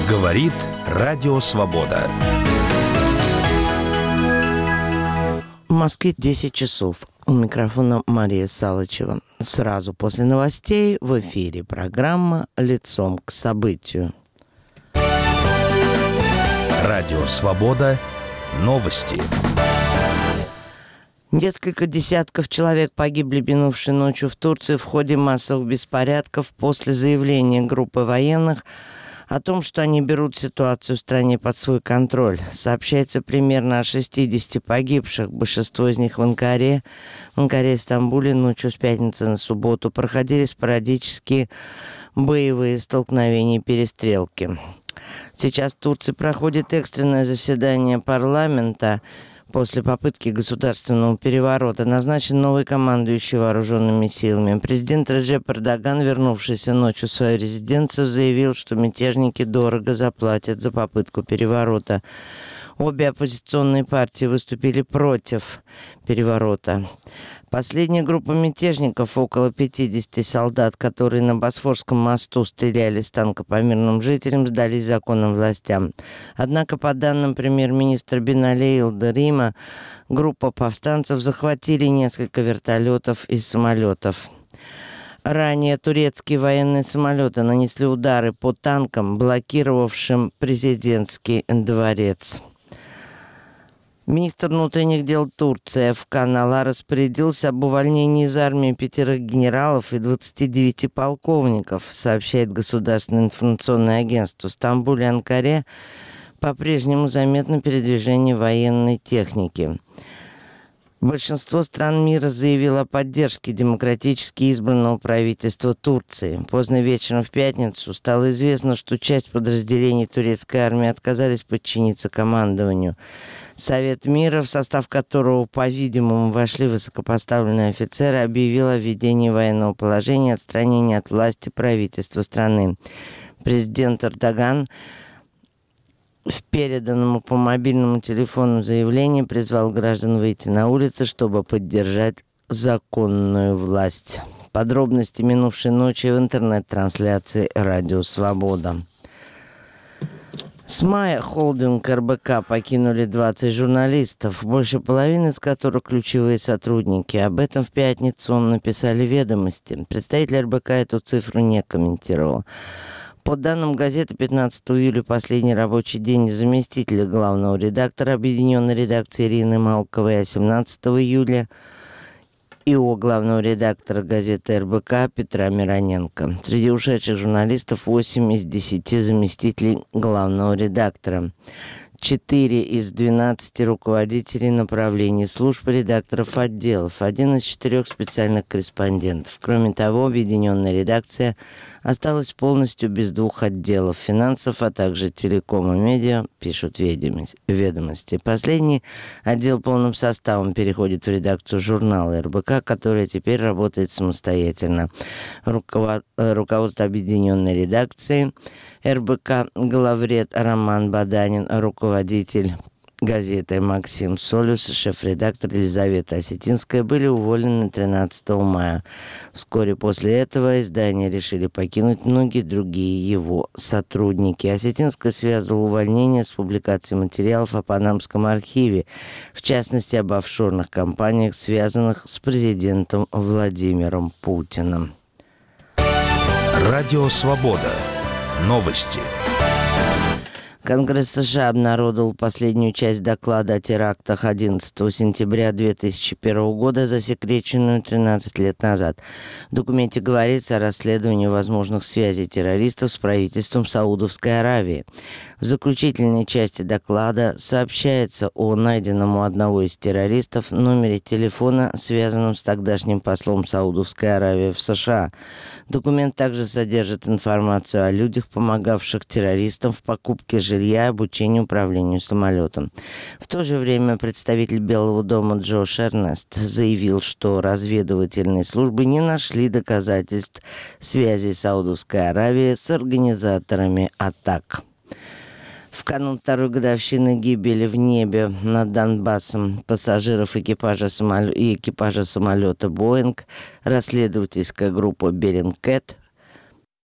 Говорит Радио Свобода. В Москве 10 часов. У микрофона Мария Салычева. Сразу после новостей в эфире программа «Лицом к событию». Радио Свобода. Новости. Несколько десятков человек погибли минувшей ночью в Турции в ходе массовых беспорядков после заявления группы военных о том, что они берут ситуацию в стране под свой контроль. Сообщается примерно о 60 погибших, большинство из них в Анкаре. В Анкаре и Стамбуле ночью с пятницы на субботу проходили спорадические боевые столкновения и перестрелки. Сейчас в Турции проходит экстренное заседание парламента. После попытки государственного переворота назначен новый командующий вооруженными силами. Президент Реджеп Эрдоган, вернувшийся ночью в свою резиденцию, заявил, что мятежники дорого заплатят за попытку переворота. Обе оппозиционные партии выступили против переворота. Последняя группа мятежников, около 50 солдат, которые на Босфорском мосту стреляли с танка по мирным жителям, сдались законным властям. Однако, по данным премьер-министра Бинали Йылдырыма, группа повстанцев захватили несколько вертолетов и самолетов. Ранее турецкие военные самолеты нанесли удары по танкам, блокировавшим президентский дворец. Министр внутренних дел Турции Эфкан Ала распорядился об увольнении из армии 5 генералов и 29 полковников, сообщает Государственное информационное агентство. В Стамбуле и Анкаре по-прежнему заметно передвижение военной техники. Большинство стран мира заявило о поддержке демократически избранного правительства Турции. Поздно вечером в пятницу стало известно, что часть подразделений турецкой армии отказались подчиниться командованию. Совет мира, в состав которого, по-видимому, вошли высокопоставленные офицеры, объявил о введении военного положения и отстранении от власти правительства страны. Президент Эрдоган в переданном по мобильному телефону заявлении призвал граждан выйти на улицы, чтобы поддержать законную власть. Подробности минувшей ночи в интернет-трансляции «Радио Свобода». С мая холдинг РБК покинули 20 журналистов, больше половины из которых ключевые сотрудники. Об этом в пятницу написали «Ведомости». Представитель РБК эту цифру не комментировал. По данным газеты, 15 июля последний рабочий день заместителя главного редактора объединенной редакции Ирины Малковой, а 17 июля ИО главного редактора газеты РБК Петра Мироненко. Среди ушедших журналистов 8 из 10 заместителей главного редактора. 4 из 12 руководителей направлений служб редакторов отделов, 1 из 4 специальных корреспондентов. Кроме того, объединенная редакция осталась полностью без 2 отделов финансов, а также телеком и медиа, пишут ведомости. Последний отдел полным составом переходит в редакцию журнала РБК, которая теперь работает самостоятельно. Руководство объединенной редакции РБК главред Роман Баданин, руководитель газеты Максим Солюс, шеф-редактор Елизавета Осетинская были уволены 13 мая. Вскоре после этого издание решили покинуть многие другие его сотрудники. Осетинская связывала увольнение с публикацией материалов о Панамском архиве, в частности об офшорных компаниях, связанных с президентом Владимиром Путиным. Радио Свобода. Новости. Конгресс США обнародовал последнюю часть доклада о терактах 11 сентября 2001 года, засекреченную 13 лет назад. В документе говорится о расследовании возможных связей террористов с правительством Саудовской Аравии. В заключительной части доклада сообщается о найденном у одного из террористов номере телефона, связанном с тогдашним послом Саудовской Аравии в США. Документ также содержит информацию о людях, помогавших террористам в покупке жилья и обучении управлению самолетом. В то же время представитель Белого дома Джош Эрнест заявил, что разведывательные службы не нашли доказательств связи Саудовской Аравии с организаторами атак. В канун второй годовщины гибели в небе над Донбассом пассажиров экипажа самолета «Боинг» расследовательская группа «Берингкэт»